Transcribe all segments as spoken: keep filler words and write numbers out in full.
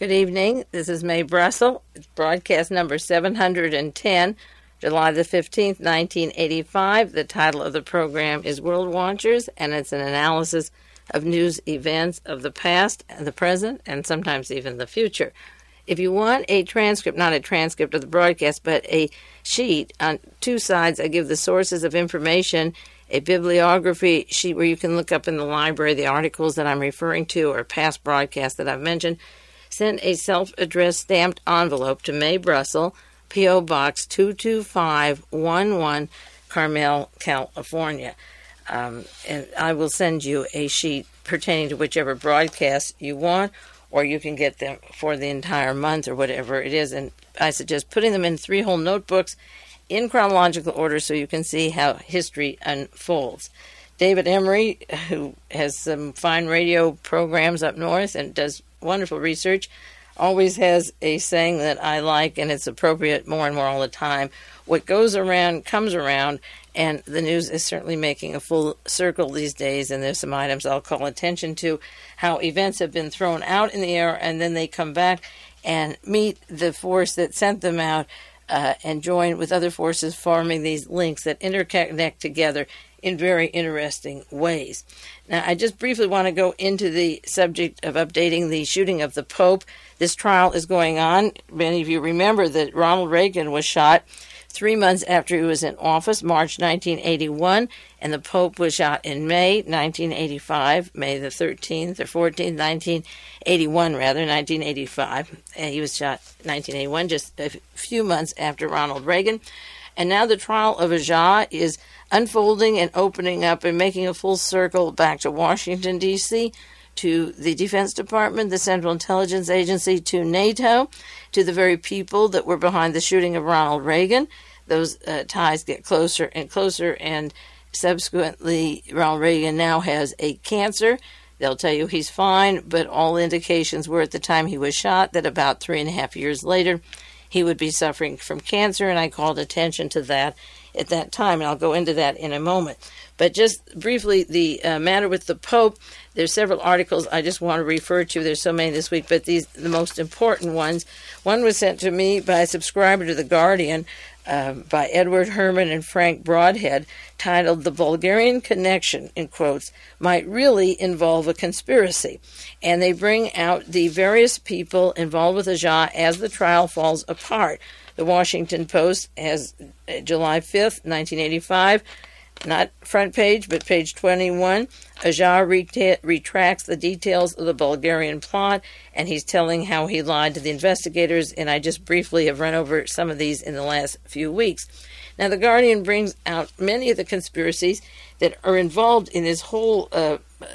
Good evening. This is Mae Brussel. It's broadcast number seven hundred ten, July the fifteenth, nineteen eighty-five. The title of the program is World Watchers, and it's an analysis of news events of the past and the present, and sometimes even the future. If you want a transcript, not a transcript of the broadcast, but a sheet on two sides, I give the sources of information, a bibliography sheet where you can look up in the library the articles that I'm referring to or past broadcasts that I've mentioned. Send a self-addressed stamped envelope to Mae Brussel, P O. Box two two five one one, Carmel, California. Um, and I will send you a sheet pertaining to whichever broadcast you want, or you can get them for the entire month or whatever it is. And I suggest putting them in three whole notebooks in chronological order so you can see how history unfolds. David Emery, who has some fine radio programs up north and does wonderful research, always has a saying that I like, and it's appropriate more and more all the time. What goes around comes around, and the news is certainly making a full circle these days, and there's some items I'll call attention to, how events have been thrown out in the air, and then they come back and meet the force that sent them out uh, and join with other forces, forming these links that interconnect together in very interesting ways. Now, I just briefly want to go into the subject of updating the shooting of the Pope. This trial is going on. Many of you remember that Ronald Reagan was shot three months after he was in office, March nineteen eighty-one, and the Pope was shot in May nineteen eighty-five, May the thirteenth or fourteenth, nineteen eighty-one, rather, nineteen eighty-five. And he was shot nineteen eighty-one, just a few months after Ronald Reagan. And now the trial of Aja is unfolding and opening up and making a full circle back to Washington, D C, to the Defense Department, the Central Intelligence Agency, to NATO, to the very people that were behind the shooting of Ronald Reagan. Those uh, ties get closer and closer, and subsequently Ronald Reagan now has a cancer. They'll tell you he's fine, but all indications were at the time he was shot that about three and a half years later he would be suffering from cancer, and I called attention to that at that time, and I'll go into that in a moment. But just briefly, the uh, matter with the Pope, there's several articles I just want to refer to. There's so many this week, but these the most important ones. One was sent to me by a subscriber to The Guardian uh, by Edward Herman and Frank Broadhead, titled "The Bulgarian Connection," in quotes, might really involve a conspiracy. And they bring out the various people involved with Aja as the trial falls apart. The Washington Post has uh, July fifth, nineteen eighty-five, not front page, but page twenty-one. Aja reta- retracts the details of the Bulgarian plot, and he's telling how he lied to the investigators, and I just briefly have run over some of these in the last few weeks. Now, The Guardian brings out many of the conspiracies that are involved in this whole uh,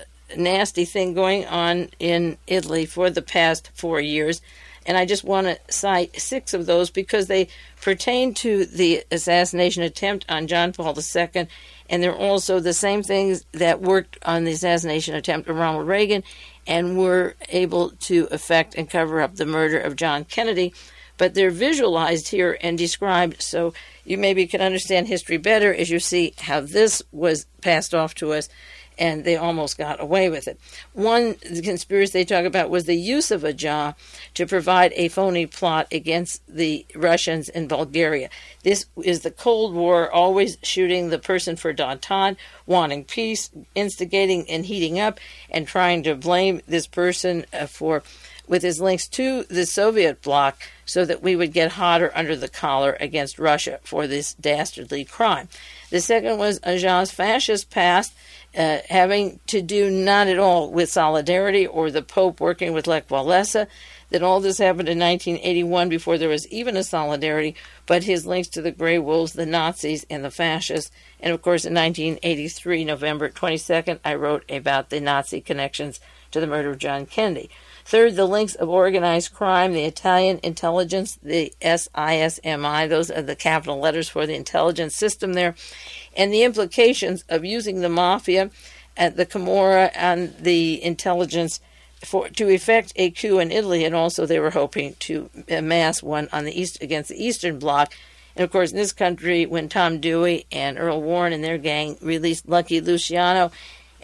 nasty thing going on in Italy for the past four years. And I just want to cite six of those because they pertain to the assassination attempt on John Paul the Second, and they're also the same things that worked on the assassination attempt of Ronald Reagan and were able to affect and cover up the murder of John Kennedy. But they're visualized here and described so you maybe can understand history better as you see how this was passed off to us, and they almost got away with it. One the conspiracy they talk about was the use of Aja to provide a phony plot against the Russians in Bulgaria. This is the Cold War, always shooting the person for d'entente, wanting peace, instigating and heating up, and trying to blame this person uh, for with his links to the Soviet bloc so that we would get hotter under the collar against Russia for this dastardly crime. The second was Aja's fascist past, uh, having to do not at all with Solidarity or the Pope working with Lech Walesa, that all this happened in nineteen eighty-one before there was even a Solidarity, but his links to the Grey Wolves, the Nazis, and the fascists. And of course, in nineteen eighty-three, November twenty-second, I wrote about the Nazi connections to the murder of John Kennedy. Third, the links of organized crime, the Italian intelligence, the S I S M I, those are the capital letters for the intelligence system there, and the implications of using the mafia, at the Camorra, and the intelligence for to effect a coup in Italy, and also they were hoping to amass one on the east against the Eastern Bloc. And of course, in this country, when Tom Dewey and Earl Warren and their gang released Lucky Luciano,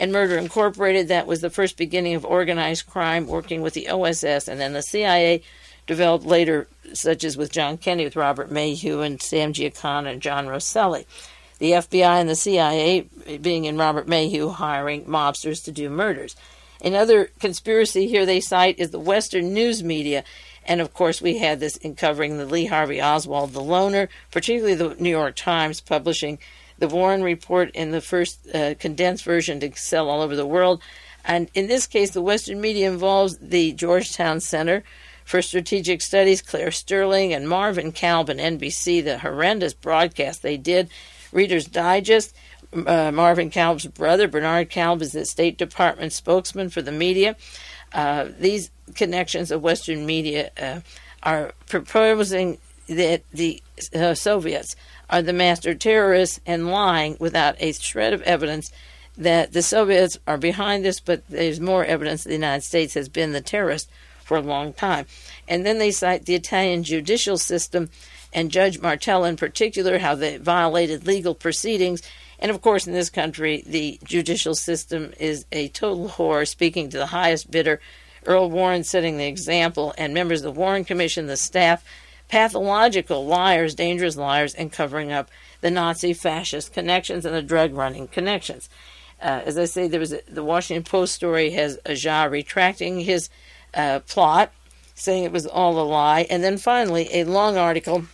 and Murder Incorporated. That was the first beginning of organized crime, working with the O S S, and then the C I A developed later, such as with John Kennedy, with Robert Mayhew and Sam Giancana and John Rosselli. The F B I and the C I A, being in Robert Mayhew, hiring mobsters to do murders. Another conspiracy here they cite is the Western news media. And, of course, we had this in covering the Lee Harvey Oswald, the loner, particularly the New York Times, publishing the Warren Report in the first uh, condensed version to sell all over the world. And in this case, the Western media involves the Georgetown Center for Strategic Studies, Claire Sterling, and Marvin Kalb and N B C, the horrendous broadcast they did. Reader's Digest, uh, Marvin Kalb's brother, Bernard Kalb, is the State Department spokesman for the media. Uh, these connections of Western media uh, are proposing that the uh, Soviets are the master terrorists and lying without a shred of evidence that the Soviets are behind this, but there's more evidence that the United States has been the terrorist for a long time. And then they cite the Italian judicial system and Judge Martello in particular, how they violated legal proceedings. And, of course, in this country, the judicial system is a total whore, speaking to the highest bidder. Earl Warren setting the example, and members of the Warren Commission, the staff, pathological liars, dangerous liars, and covering up the Nazi fascist connections and the drug-running connections. Uh, as I say, there was a, the Washington Post story has Ajah retracting his uh, plot, saying it was all a lie. And then finally, a long article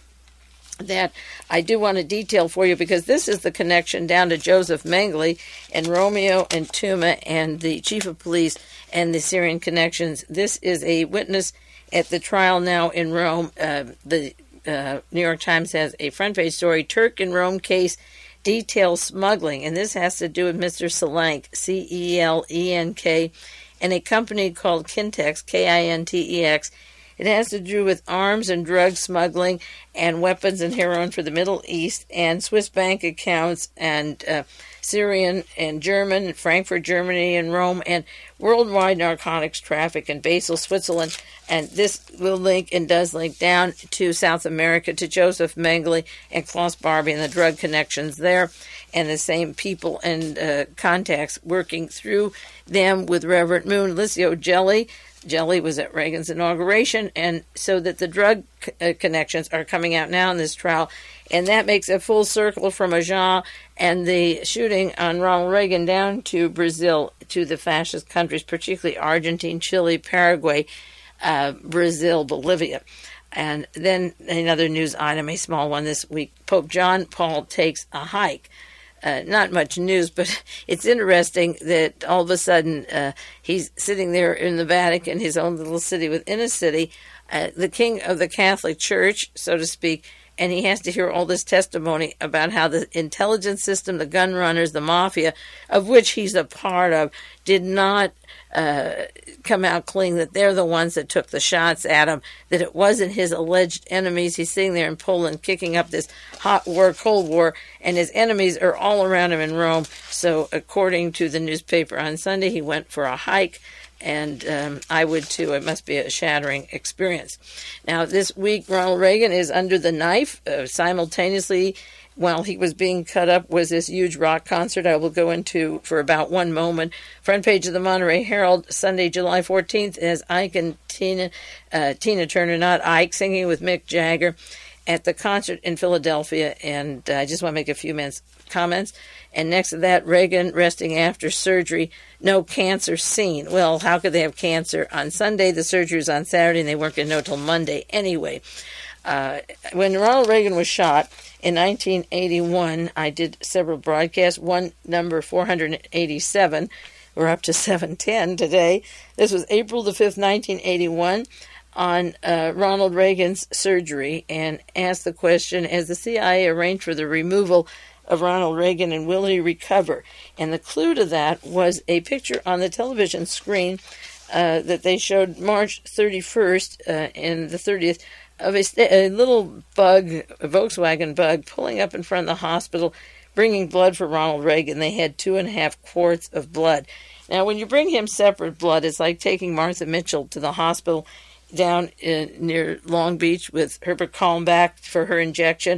that I do want to detail for you, because this is the connection down to Joseph Mengele and Romeo and Tuma and the chief of police and the Syrian connections. This is a witness at the trial now in Rome. Uh, the uh, New York Times has a front page story, Turk in Rome case details smuggling, and this has to do with Mister Celenk, C E L E N K, and a company called Kintex, K I N T E X. It has to do with arms and drug smuggling and weapons and heroin for the Middle East and Swiss bank accounts and uh, Syrian and German, Frankfurt, Germany, and Rome, and worldwide narcotics traffic in Basel, Switzerland. And this will link and does link down to South America, to Joseph Mengele and Klaus Barbie and the drug connections there, and the same people and uh, contacts working through them with Reverend Moon, Licio Gelli. Gelli was at Reagan's inauguration, and so that the drug uh, connections are coming out now in this trial, and that makes a full circle from Ajah and the shooting on Ronald Reagan down to Brazil, to the fascist countries, particularly Argentina, Chile, Paraguay, uh, Brazil, Bolivia. And then another news item, a small one this week, Pope John Paul takes a hike. Uh, not much news, but it's interesting that all of a sudden uh, he's sitting there in the Vatican, his own little city within a city, uh, the king of the Catholic Church, so to speak, and he has to hear all this testimony about how the intelligence system, the gun runners, the mafia, of which he's a part of, did not uh, come out clean, that they're the ones that took the shots at him, that it wasn't his alleged enemies. He's sitting there in Poland kicking up this hot war, Cold War, and his enemies are all around him in Rome. So according to the newspaper on Sunday, he went for a hike. And um, I would too. It must be a shattering experience. Now, this week, Ronald Reagan is under the knife. Uh, simultaneously, while he was being cut up, was this huge rock concert I will go into for about one moment. Front page of the Monterey Herald, Sunday, July fourteenth, as Ike and Tina, uh, Tina Turner, not Ike, singing with Mick Jagger at the concert in Philadelphia. And uh, I just want to make a few minutes comments. And next to that, Reagan resting after surgery, no cancer seen. Well, how could they have cancer on Sunday? The surgery was on Saturday, and they weren't going to know till Monday anyway. Uh, when Ronald Reagan was shot in nineteen eighty-one, I did several broadcasts, one number four hundred eighty-seven. We're up to seven ten today. This was April the fifth, nineteen eighty-one, on uh, Ronald Reagan's surgery, and asked the question, as the C I A arranged for the removal of Ronald Reagan, and will he recover? And the clue to that was a picture on the television screen uh, that they showed March thirty-first uh, and the thirtieth of a, st- a little bug, a Volkswagen bug, pulling up in front of the hospital, bringing blood for Ronald Reagan. They had two and a half quarts of blood. Now, when you bring him separate blood, it's like taking Martha Mitchell to the hospital down in, near Long Beach with Herbert Kalmbach for her injection,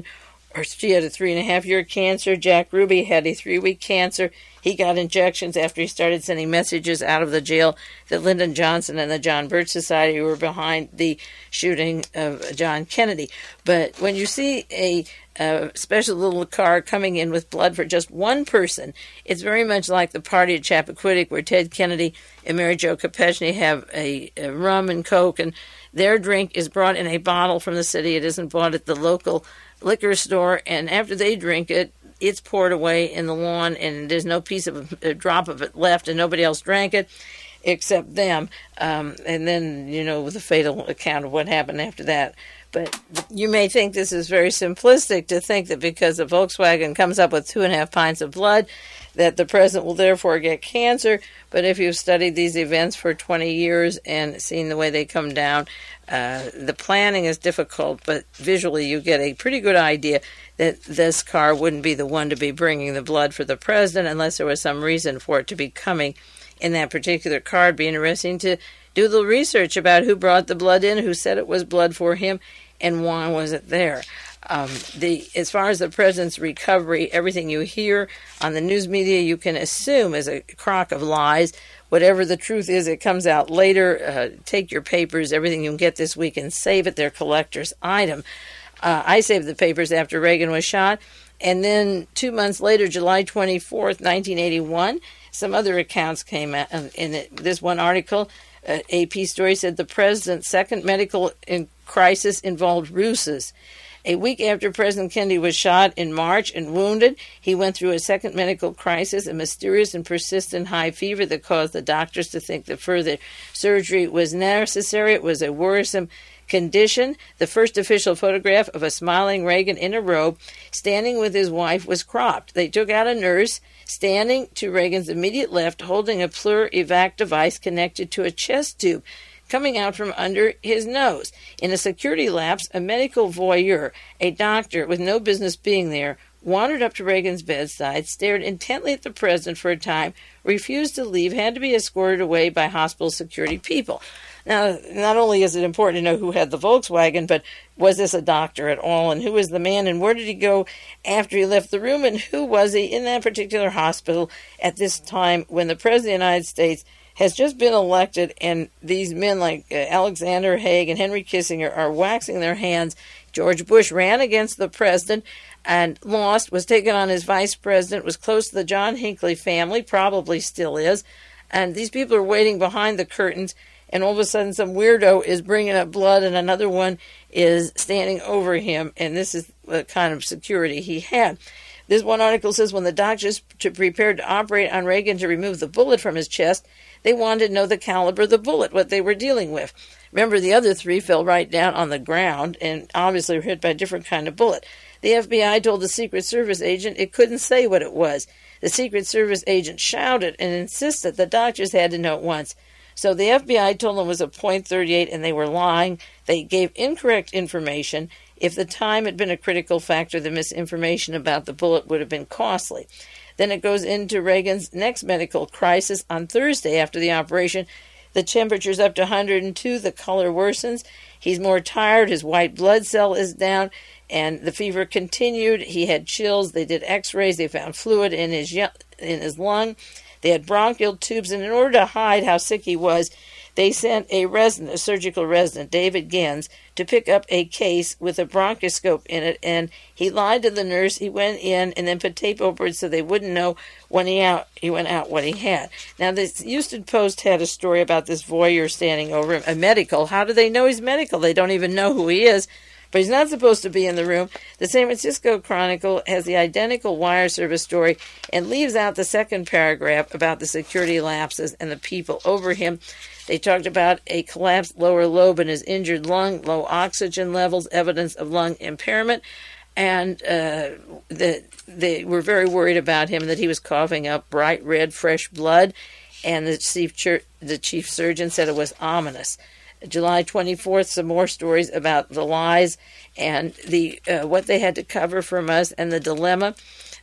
or she had a three and a half year cancer. Jack Ruby had a three week cancer. He got injections after he started sending messages out of the jail that Lyndon Johnson and the John Birch Society were behind the shooting of John Kennedy. But when you see a, a special little car coming in with blood for just one person, it's very much like the party at Chappaquiddick where Ted Kennedy and Mary Jo Kopechne have a, a rum and Coke, and their drink is brought in a bottle from the city. It isn't bought at the local liquor store, and after they drink it, it's poured away in the lawn, and there's no piece of a drop of it left, and nobody else drank it except them. Um, and then, you know, the fatal account of what happened after that. But you may think this is very simplistic to think that because a Volkswagen comes up with two and a half pints of blood, that the president will therefore get cancer. But if you've studied these events for twenty years and seen the way they come down, uh, the planning is difficult, but visually you get a pretty good idea that this car wouldn't be the one to be bringing the blood for the president unless there was some reason for it to be coming in that particular car. It'd be interesting to do a little research about who brought the blood in, who said it was blood for him, and why was it there. Um, the as far as the president's recovery, everything you hear on the news media, you can assume is a crock of lies. Whatever the truth is, it comes out later. Uh, take your papers, everything you can get this week, and save it. They're collector's item. Uh, I saved the papers after Reagan was shot. And then two months later, July twenty-fourth, nineteen eighty-one, some other accounts came out. In it. This one article, uh, A P story, said the president's second medical in crisis involved ruses. A week after President Kennedy was shot in March and wounded, he went through a second medical crisis, a mysterious and persistent high fever that caused the doctors to think that further surgery was necessary. It was a worrisome condition. The first official photograph of a smiling Reagan in a robe standing with his wife was cropped. They took out a nurse standing to Reagan's immediate left, holding a Pleur-Evac device connected to a chest tube coming out from under his nose. In a security lapse, a medical voyeur, a doctor with no business being there, wandered up to Reagan's bedside, stared intently at the president for a time, refused to leave, had to be escorted away by hospital security people. Now, not only is it important to know who had the Volkswagen, but was this a doctor at all, and who was the man, and where did he go after he left the room, and who was he in that particular hospital at this time when the President of the United States has just been elected, and these men like uh, Alexander Haig and Henry Kissinger are waxing their hands. George Bush ran against the president and lost, was taken on as vice president, was close to the John Hinckley family, probably still is, and these people are waiting behind the curtains, and all of a sudden some weirdo is bringing up blood and another one is standing over him, and this is the kind of security he had. This one article says when the doctors prepared to operate on Reagan to remove the bullet from his chest, they wanted to know the caliber of the bullet, what they were dealing with. Remember, the other three fell right down on the ground and obviously were hit by a different kind of bullet. The F B I told the Secret Service agent it couldn't say what it was. The Secret Service agent shouted and insisted the doctors had to know at once. So the F B I told them it was a point three eight and they were lying. They gave incorrect information. If the time had been a critical factor, the misinformation about the bullet would have been costly. Then it goes into Reagan's next medical crisis on Thursday after the operation. The temperature's up to one hundred two. The color worsens. He's more tired. His white blood cell is down, and the fever continued. He had chills. They did x-rays. They found fluid in his in his lung. They had bronchial tubes, and in order to hide how sick he was, they sent a resident, a surgical resident, David Gens, to pick up a case with a bronchoscope in it, and he lied to the nurse. He went in and then put tape over it so they wouldn't know when he out he went out what he had. Now, the Houston Post had a story about this voyeur standing over him, a medical. How do they know he's medical? They don't even know who he is. But he's not supposed to be in the room. The San Francisco Chronicle has the identical wire service story and leaves out the second paragraph about the security lapses and the people over him. They talked about a collapsed lower lobe in his injured lung, low oxygen levels, evidence of lung impairment, and uh, the, they were very worried about him, that he was coughing up bright red, fresh blood, and the chief, chur- the chief surgeon said it was ominous. July twenty-fourth, some more stories about the lies and the uh, what they had to cover from us and the dilemma.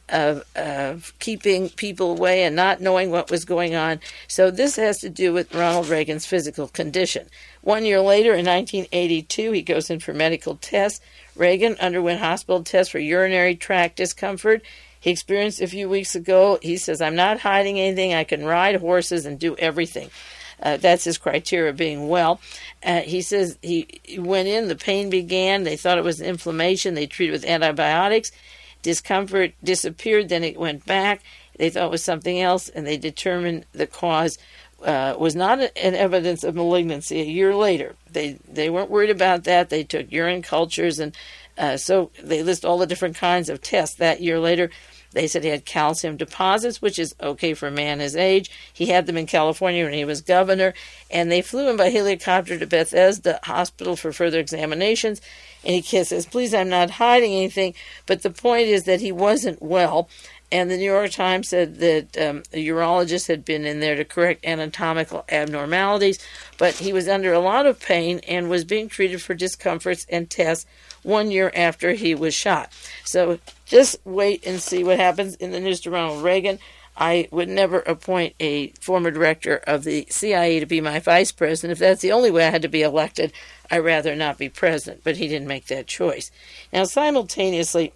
of, of keeping people away and not knowing what was going on. So this has to do with Ronald Reagan's physical condition. One year later, in nineteen eighty-two, he goes in for medical tests. Reagan underwent hospital tests for urinary tract discomfort. He experienced a few weeks ago. He says, I'm not hiding anything. I can ride horses and do everything. Uh, that's his criteria of being well. Uh, he says he, he went in, the pain began. They thought it was inflammation. They treated with antibiotics. Discomfort disappeared, then it went back. They thought it was something else, and they determined the cause uh, was not an evidence of malignancy. A year later, they, they weren't worried about that. They took urine cultures, and uh, so they list all the different kinds of tests. That year later, they said he had calcium deposits, which is okay for a man his age. He had them in California when he was governor, and they flew him by helicopter to Bethesda Hospital for further examinations. And he says, please, I'm not hiding anything, but the point is that he wasn't well. And the New York Times said that um, a urologist had been in there to correct anatomical abnormalities, but he was under a lot of pain and was being treated for discomforts and tests one year after he was shot. So just wait and see what happens in the news to Ronald Reagan. I would never appoint a former director of the C I A to be my vice president. If that's the only way I had to be elected, I'd rather not be president, but he didn't make that choice. Now, simultaneously,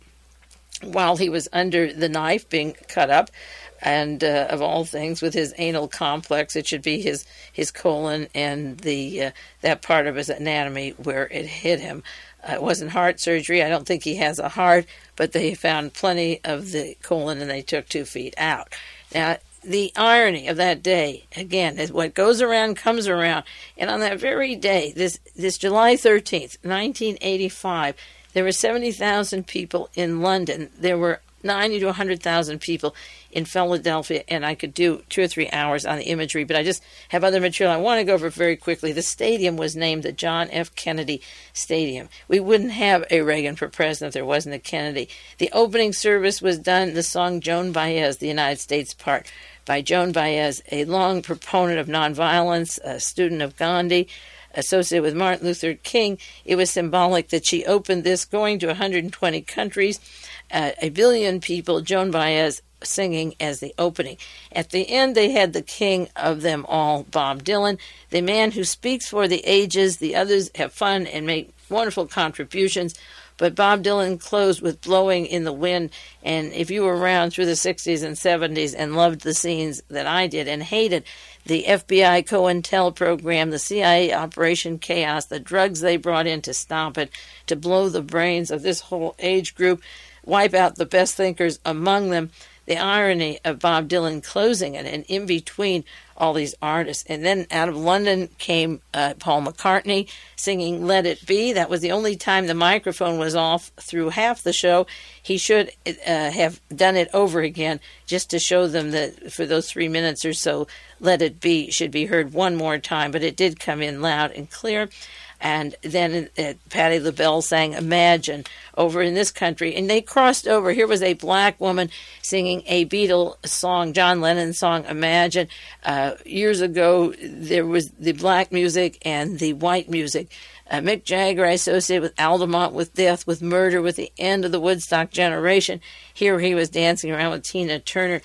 while he was under the knife being cut up, and uh, of all things, with his anal complex, it should be his, his colon and the uh, that part of his anatomy where it hit him. Uh, it wasn't heart surgery. I don't think he has a heart, but they found plenty of the colon and they took two feet out. Now, the irony of that day, again, is what goes around comes around. And on that very day, this, this July thirteenth, nineteen eighty-five, there were seventy thousand people in London. There were ninety to one hundred thousand people in Philadelphia, and I could do two or three hours on the imagery, but I just have other material I want to go over very quickly. The stadium was named the John F. Kennedy Stadium. We wouldn't have a Reagan for president if there wasn't a Kennedy. The opening service was done, the song Joan Baez, the United States part, by Joan Baez, a long proponent of nonviolence, a student of Gandhi, associated with Martin Luther King. It was symbolic that she opened this, going to one hundred twenty countries, uh, a billion people, Joan Baez singing as the opening. At the end, they had the king of them all, Bob Dylan, the man who speaks for the ages. The others have fun and make wonderful contributions, but Bob Dylan closed with Blowing in the Wind. And if you were around through the sixties and seventies and loved the scenes that I did and hated the F B I COINTEL program, the C I A Operation Chaos, the drugs they brought in to stop it, to blow the brains of this whole age group, wipe out the best thinkers among them, the irony of Bob Dylan closing it, and in between all these artists. And then out of London came uh, Paul McCartney singing Let It Be. That was the only time the microphone was off through half the show. He should uh, have done it over again just to show them that for those three minutes or so, Let It Be should be heard one more time. But it did come in loud and clear. And then uh, Patti LaBelle sang Imagine over in this country. And they crossed over. Here was a black woman singing a Beatles song, John Lennon's song, Imagine. Uh, years ago, there was the black music and the white music. Uh, Mick Jagger, I associate with Altamont, with death, with murder, with the end of the Woodstock generation. Here he was dancing around with Tina Turner.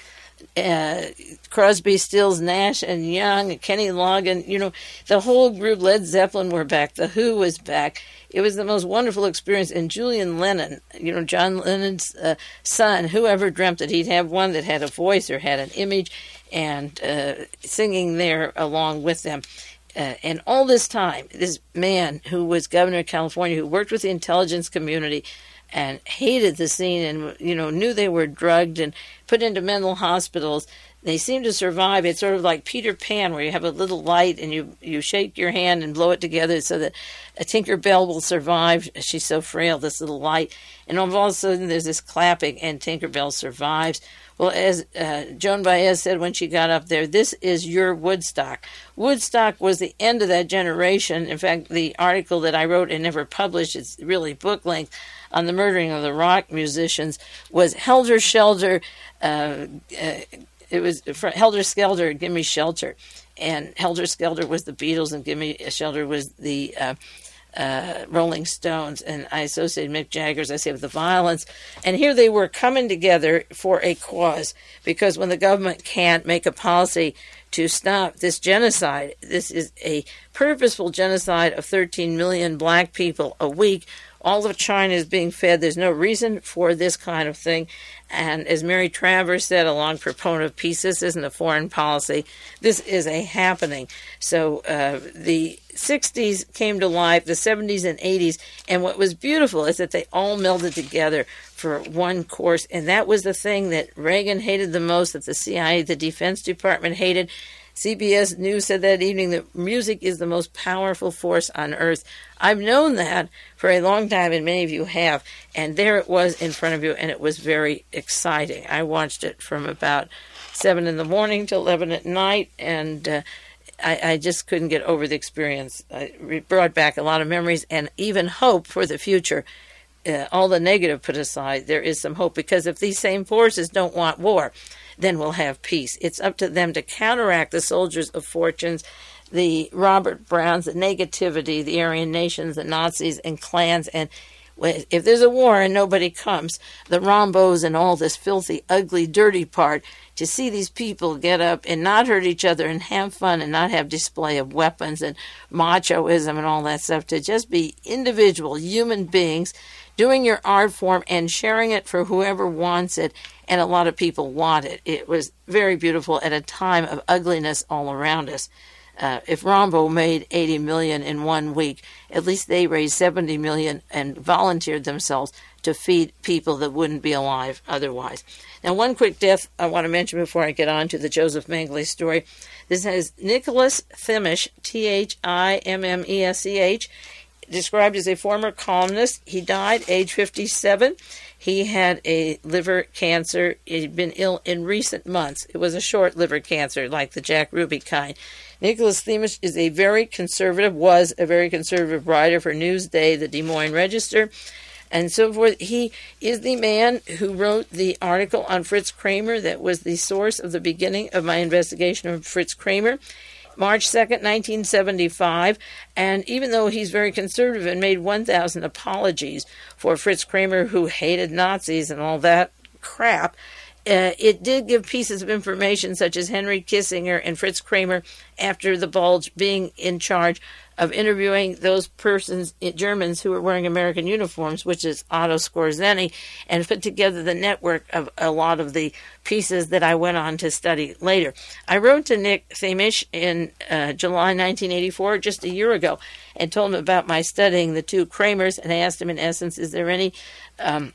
Uh, Crosby, Stills, Nash and Young, Kenny Loggins, you know, the whole group, Led Zeppelin were back, The Who was back. It was the most wonderful experience. And Julian Lennon, you know, John Lennon's uh, son, whoever dreamt that he'd have one that had a voice or had an image, and uh, singing there along with them. Uh, and all this time, this man who was governor of California, who worked with the intelligence community and hated the scene and, you know, knew they were drugged and put into mental hospitals, they seem to survive. It's sort of like Peter Pan, where you have a little light and you, you shake your hand and blow it together so that a Tinker Bell will survive. She's so frail, this little light. And all of a sudden there's this clapping and Tinker Bell survives. Well, as uh, Joan Baez said when she got up there, this is your Woodstock. Woodstock was the end of that generation. In fact, the article that I wrote and never published, it's really book length, on the murdering of the rock musicians, was Helter Skelter. Uh, uh, it was Helter Skelter, Give Me Shelter. And Helter Skelter was the Beatles, and Give Me Shelter was the uh, uh, Rolling Stones, and I associated Mick Jagger, as I say, with the violence. And here they were coming together for a cause, because when the government can't make a policy to stop this genocide, this is a purposeful genocide of thirteen million black people a week. All of China is being fed. There's no reason for this kind of thing. And as Mary Travers said, a long proponent of peace, this isn't a foreign policy. This is a happening. So uh, the sixties came to life, the seventies and eighties, and what was beautiful is that they all melded together for one course, and that was the thing that Reagan hated the most, that the C I A, the Defense Department hated. C B S News said that evening that music is the most powerful force on earth. I've known that for a long time, and many of you have, and there it was in front of you, and it was very exciting. I watched it from about seven in the morning till eleven at night, and uh, I, I just couldn't get over the experience. It brought back a lot of memories and even hope for the future. Uh, all the negative put aside, there is some hope, because if these same forces don't want war, then we'll have peace. It's up to them to counteract the soldiers of fortunes, the Robert Browns, the negativity, the Aryan nations, the Nazis and clans. And if there's a war and nobody comes, the Rambos and all this filthy, ugly, dirty part, to see these people get up and not hurt each other and have fun and not have display of weapons and machoism and all that stuff, to just be individual human beings doing your art form and sharing it for whoever wants it. And a lot of people want it. It was very beautiful at a time of ugliness all around us. Uh, if Rambo made eighty million dollars in one week, at least they raised seventy million dollars and volunteered themselves to feed people that wouldn't be alive otherwise. Now, one quick death I want to mention before I get on to the Joseph Mengele story. This has Nicholas Thimmesh, T H I M M E S C H, described as a former columnist. He died age fifty-seven. He had a liver cancer. He'd been ill in recent months. It was a short liver cancer, like the Jack Ruby kind. Nicholas Thimmesh is a very conservative, was a very conservative writer for Newsday, the Des Moines Register, and so forth. He is the man who wrote the article on Fritz Kramer that was the source of the beginning of my investigation of Fritz Kramer. March second, nineteen seventy-five, and even though he's very conservative and made one thousand apologies for Fritz Kramer, who hated Nazis and all that crap, uh, it did give pieces of information such as Henry Kissinger and Fritz Kramer, after the Bulge, being in charge of interviewing those persons, Germans, who were wearing American uniforms, which is Otto Skorzeny, and put together the network of a lot of the pieces that I went on to study later. I wrote to Nick Thimmesh in uh, July nineteen eighty-four, just a year ago, and told him about my studying the two Kramers, and asked him, in essence, is there any um,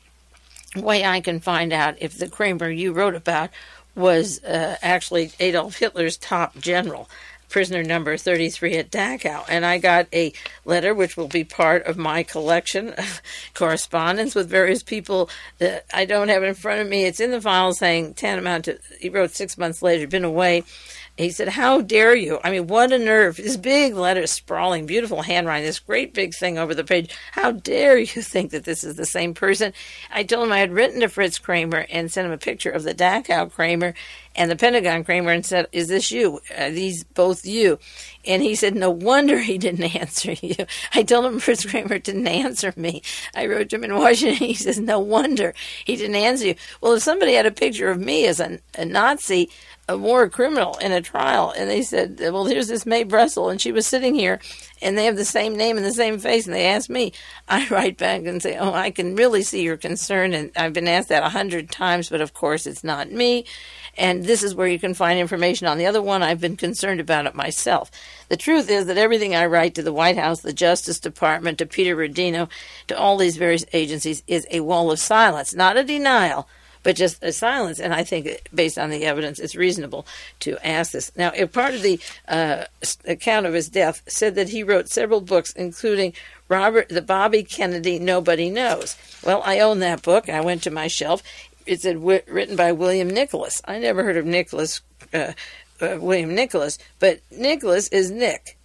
way I can find out if the Kramer you wrote about was uh, actually Adolf Hitler's top general, prisoner number thirty-three at Dachau. And I got a letter, which will be part of my collection of correspondence with various people that I don't have in front of me. It's in the file, saying tantamount to, he wrote six months later, been away. He said, how dare you? I mean, what a nerve. This big letter, sprawling, beautiful handwriting, this great big thing over the page. How dare you think that this is the same person? I told him I had written to Fritz Kramer and sent him a picture of the Dachau Kramer and the Pentagon Kramer and said, is this you? Are these both you? And he said, no wonder he didn't answer you. I told him Fritz Kramer didn't answer me. I wrote to him in Washington. He says, no wonder he didn't answer you. Well, if somebody had a picture of me as a, a Nazi, a war criminal in a trial, and they said, well, here's this Mae Brussel, and she was sitting here, and they have the same name and the same face, and they asked me, I write back and say, oh, I can really see your concern, and I've been asked that a hundred times, but of course it's not me, and this is where you can find information on the other one. I've been concerned about it myself. The truth is that everything I write to the White House, the Justice Department, to Peter Rodino, to all these various agencies is a wall of silence, not a denial, but just a silence. And I think, based on the evidence, it's reasonable to ask this. Now, if part of the uh, account of his death said that he wrote several books, including Robert, the Bobby Kennedy Nobody Knows. Well, I own that book. I went to my shelf. It's w- written by William Nicholas. I never heard of Nicholas, uh, uh, William Nicholas, but Nicholas is Nick.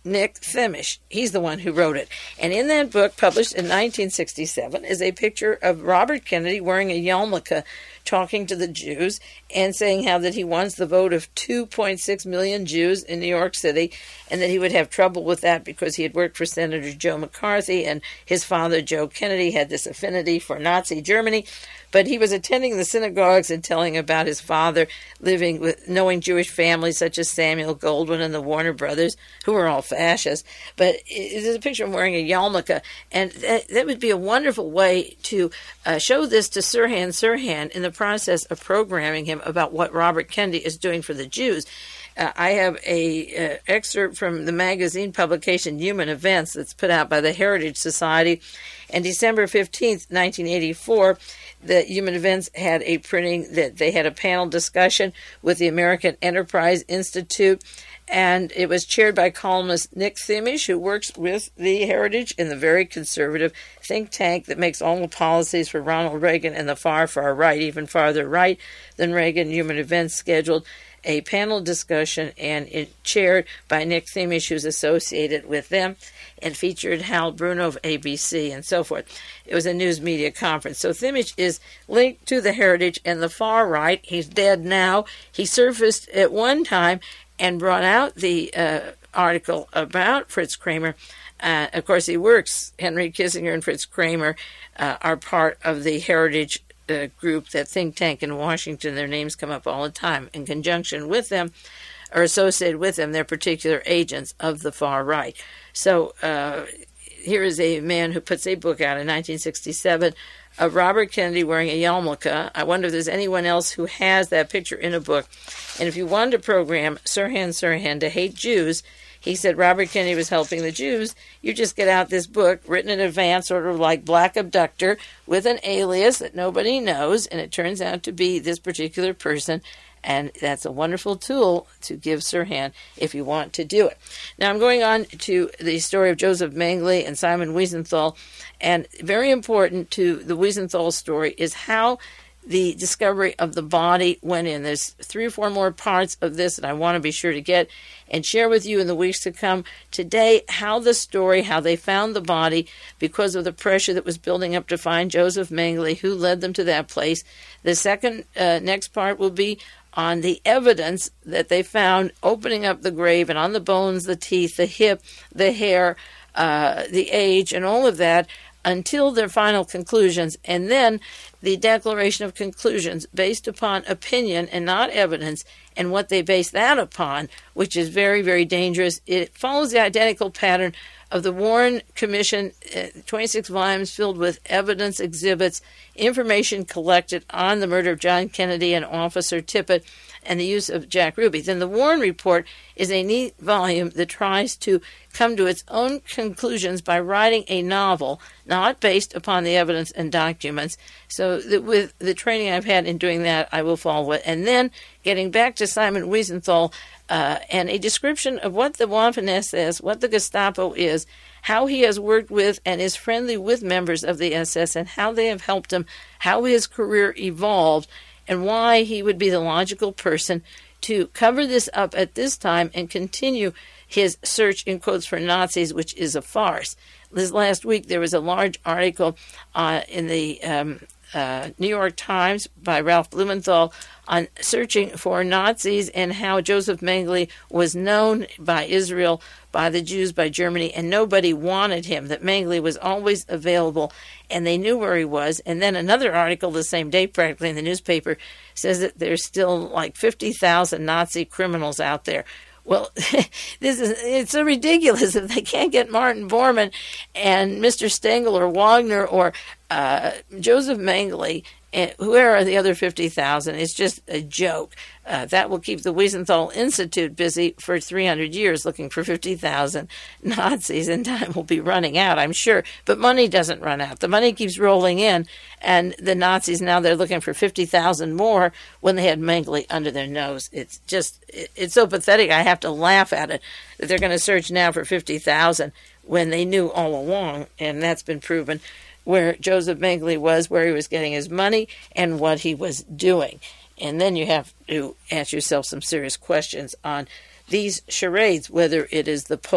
Nick Thimish. He's the one who wrote it. And in that book, published in nineteen sixty-seven, is a picture of Robert Kennedy wearing a yarmulke, talking to the Jews and saying how that he wants the vote of two point six million Jews in New York City, and that he would have trouble with that because he had worked for Senator Joe McCarthy, and his father, Joe Kennedy, had this affinity for Nazi Germany. But he was attending the synagogues and telling about his father living with, knowing Jewish families such as Samuel Goldwyn and the Warner brothers, who were all fascists. But there's a picture of him wearing a yarmulke, and that, that would be a wonderful way to uh, show this to Sirhan Sirhan in the process of programming him about what Robert Kennedy is doing for the Jews. Uh, I have a uh, excerpt from the magazine publication Human Events that's put out by the Heritage Society. And December fifteenth, nineteen eighty-four, the Human Events had a printing that they had a panel discussion with the American Enterprise Institute, and it was chaired by columnist Nick Thimish, who works with the Heritage in the very conservative think tank that makes all the policies for Ronald Reagan and the far, far right, even farther right than Reagan. Human Events scheduled a panel discussion, and it chaired by Nick Thimish, who's associated with them, and featured Hal Bruno of A B C and so forth. It was a news media conference. So Thimish is linked to the Heritage and the far right. He's dead now. He surfaced at one time and brought out the uh, article about Fritz Kramer. Uh, of course, he works. Henry Kissinger and Fritz Kramer uh, are part of the Heritage uh, group, that think tank in Washington. Their names come up all the time. In conjunction with them, or associated with them, they're particular agents of the far right. So uh, here is a man who puts a book out in nineteen sixty-seven of Robert Kennedy wearing a yarmulke. I wonder if there's anyone else who has that picture in a book. And if you wanted to program Sirhan Sirhan to hate Jews, he said Robert Kennedy was helping the Jews. You just get out this book, written in advance, sort of like Black Abductor, with an alias that nobody knows, and it turns out to be this particular person. And that's a wonderful tool to give Sirhan if you want to do it. Now I'm going on to the story of Joseph Mengele and Simon Wiesenthal. And very important to the Wiesenthal story is how the discovery of the body went in. There's three or four more parts of this that I want to be sure to get and share with you in the weeks to come. Today, how the story, how they found the body because of the pressure that was building up to find Joseph Mengele, who led them to that place. The second, uh, next part will be on the evidence that they found opening up the grave, and on the bones, the teeth, the hip, the hair, uh, the age, and all of that, until their final conclusions, and then the declaration of conclusions based upon opinion and not evidence, and what they base that upon, which is very, very dangerous. It follows the identical pattern of the Warren Commission, uh, twenty-six volumes filled with evidence, exhibits, information collected on the murder of John Kennedy and Officer Tippit, and the use of Jack Ruby. Then the Warren Report is a neat volume that tries to come to its own conclusions by writing a novel, not based upon the evidence and documents. So that with the training I've had in doing that, I will follow it. And then getting back to Simon Wiesenthal, uh, and a description of what the Waffen-S S, what the Gestapo is, how he has worked with and is friendly with members of the S S, and how they have helped him, how his career evolved, and why he would be the logical person to cover this up at this time and continue his search, in quotes, for Nazis, which is a farce. This last week, there was a large article uh, in the um, uh, New York Times by Ralph Blumenthal on searching for Nazis and how Joseph Mengele was known by Israel, by the Jews, by Germany, and nobody wanted him, that Mengele was always available, and they knew where he was. And then another article the same day, practically in the newspaper, says that there's still like fifty thousand Nazi criminals out there. Well, this is it's so ridiculous if they can't get Martin Bormann and Mister Stengel or Wagner or uh, Joseph Mengele, and where are the other fifty thousand? It's just a joke. Uh, that will keep the Wiesenthal Institute busy for three hundred years looking for fifty thousand Nazis, and time will be running out, I'm sure. But money doesn't run out. The money keeps rolling in, and the Nazis now they're looking for fifty thousand more when they had Mengele under their nose. It's just, it, it's so pathetic. I have to laugh at it that they're going to search now for fifty thousand when they knew all along, and that's been proven, where Joseph Mengele was, where he was getting his money, and what he was doing. And then you have to ask yourself some serious questions on these charades, whether it is the Pope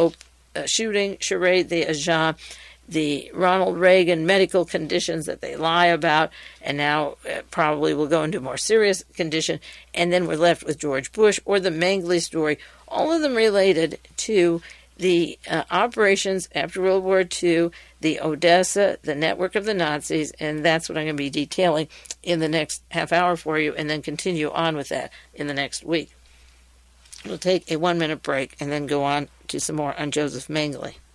uh, shooting charade, the Agen, the Ronald Reagan medical conditions that they lie about, and now uh, probably will go into more serious condition, and then we're left with George Bush or the Mengele story, all of them related to the uh, operations after World War Two, the Odessa, the network of the Nazis, and that's what I'm going to be detailing in the next half hour for you, and then continue on with that in the next week. We'll take a one-minute break and then go on to some more on Joseph Mengele.